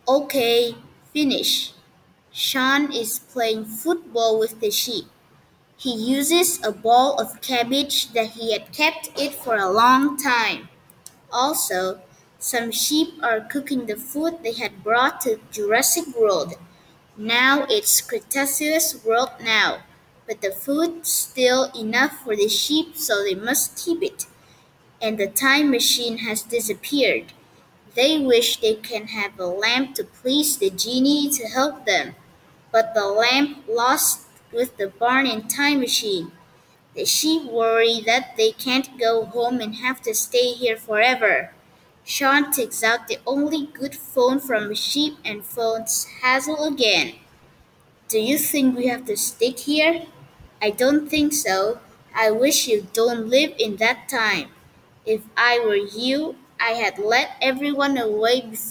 Okay, finish. Sean is playing football with the sheep. He uses a ball of cabbage that he had kept it for a long time. Also, some sheep are cooking the food they had brought to Jurassic World. Now it's Cretaceous World now, but the food's still enough for the sheep so they must keep it. And the time machine has disappeared. They wish they can have a lamp to please the genie to help them, but the lamp lost with the barn and time machine. The sheep worry that they can't go home and have to stay here forever. Sean takes out the only good phone from a sheep and phones Hazel again. Do you think we have to stick here? I don't think so. I wish you don't live in that time. If I were you, I had let everyone away before